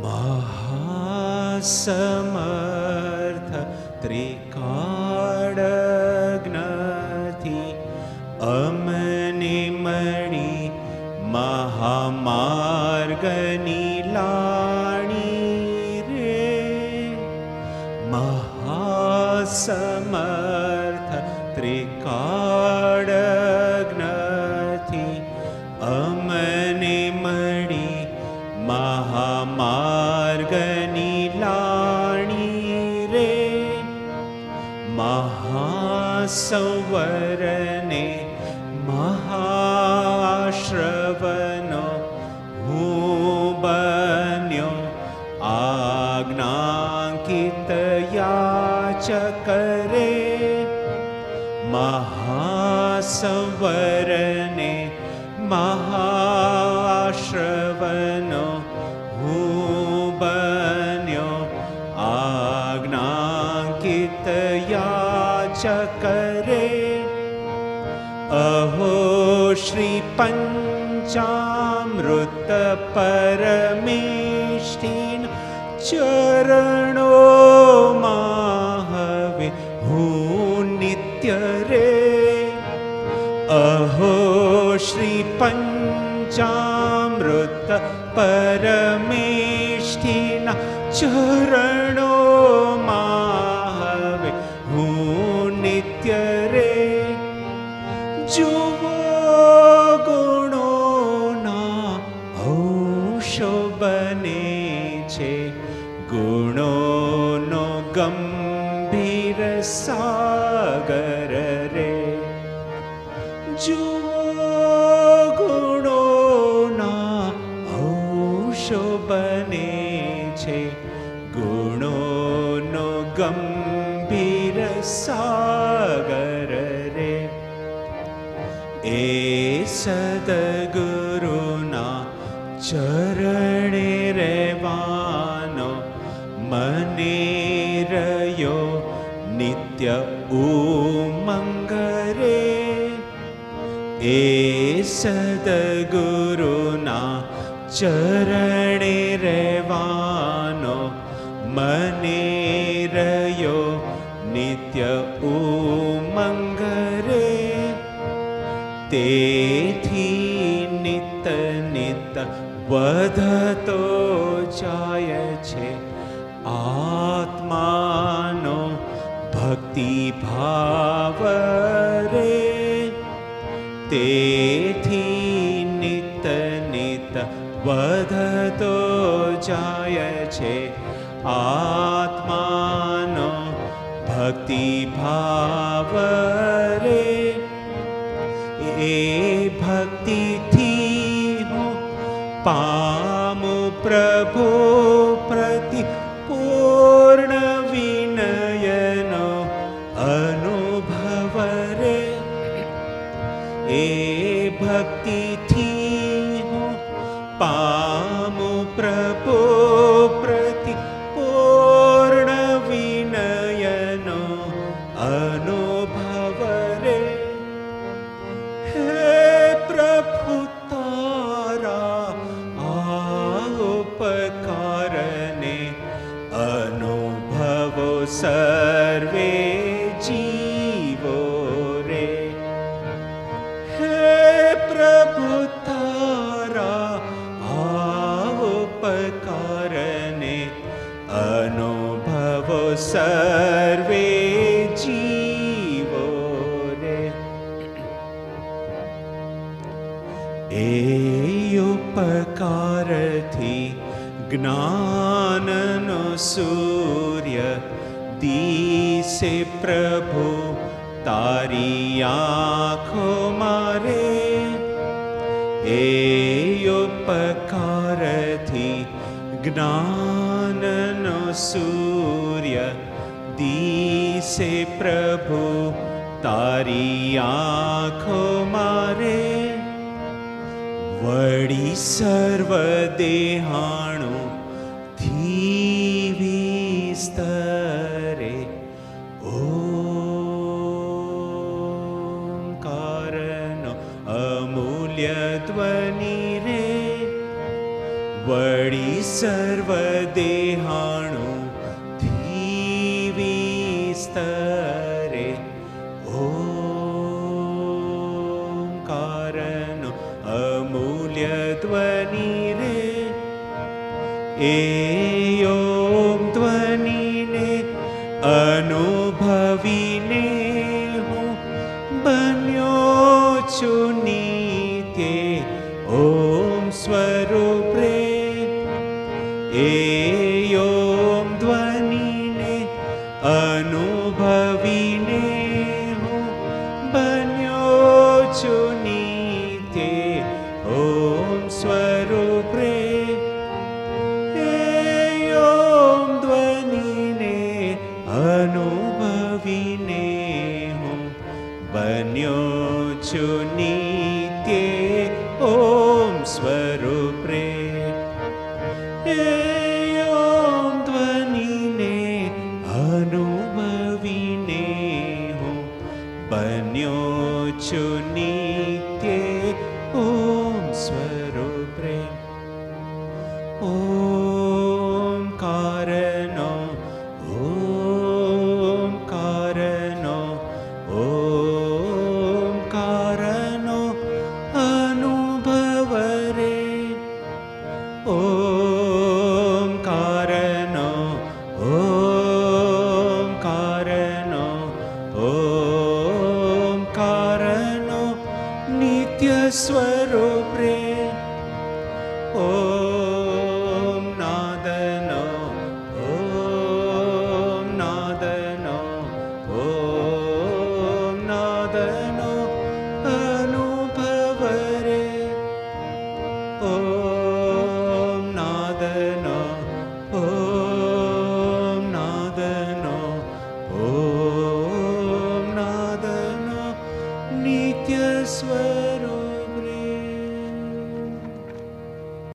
મહાસમર્થ ત્રિકાળજ્ઞથી અમને મળી મહામાર્ગની લાણી રે. મહાસમર્થ ત્રિકાળજ્ઞથી અમને મળી મહામાર્ગની લાણી રે. મહાસંવરને મહાશ્રવનો હું બન્યો આજ્ઞાંકિત યાચક રે. મહાસંવરને મહાશ્રવનો હું બન્યો આજ્ઞાંકિત યાચક રે. અહો શ્રી પંચામૃત પરમેષ્ઠિન ચરણોમાં હવે હું નિત્ય રે. અહો શ્રી પંચામૃત પરમેષ્ઠિના ચરણોમાં હવે હું નિત્ય રે. જુઓ ગુણોના અંશો બને છે ગુણોનો ગંભીર સાગર રે. જુઓ ગુણોના અંશો બને છે ગુણોનો ગંભીર સાગર રે. એ સદગુરુના ચરણે રહેવાનો મને રહ્યો નિત્ય ઉમંગ રે. એ સદગુરુના ચરણે રહેવાનો મને રહ્યો નિત્ય ઉમંગ રે. તેથી નિત નિત વધતો જાય છે આત્માનો ભક્તિ ભાવ રે. તેથી નિત નિત વધતો જાય છે આત્માનો ભક્તિ ભાવ રે. એ ભક્તિથી હું પામું પ્રભુ પ્રતિ પૂર્ણ વિનયનો અનુભવ રે. એ ભક્તિથી હું પામું પ્રભુ પ્રતિ પૂર્ણ વિનયનો અનુભવ રે. હે પ્રભુ તારા આ ઉપકારને અનુભવો સર્વે જીવો રે. હે પ્રભુ તારા આ ઉપકારને અનુભવો સર્વે જીવો રે. એ ઉપકારથી જ્ઞાનનો સૂર્ય દિશે પ્રભુ તારી આંખો મારે. એ ઉપકારથી જ્ઞાનનો સૂર્ય દિશે પ્રભુ તારી આંખો મારે. વળી સર્વ દેહાણું થી વિસ્તરે ઓંકારનો અમૂલ્ય ધ્વનિ રે. વળી સર્વદેહાણું થી વિસ્તરે ઓમકારનો અમૂલ્ય ધ્વનિ રે, એ ઓમ ધ્વનિને અનુભવીને હું બન્યો છું નિત્ય ઓમ સ્વરૂપ રે, એ ઓમ ધ્વનિને અનુભવીને હું બન્યો છું નિત્ય ઓમ સ્વરૂપ રે, અનુભવીને હું બન્યો છું નિત્ય ઓમ સ્વરૂપ રે, ઓમ ધ્વનિને અનુભવીને હું બન્યો છું નિત્ય ઓમ સ્વરૂપ રે. ઓમકારનો અનુભવ રે, ઓમકારનો નિત્ય સ્વરૂપ રે, ઓમ નાદનો અનુભવ રે, ઓમ નાદનો નિત્ય સ્વરૂપ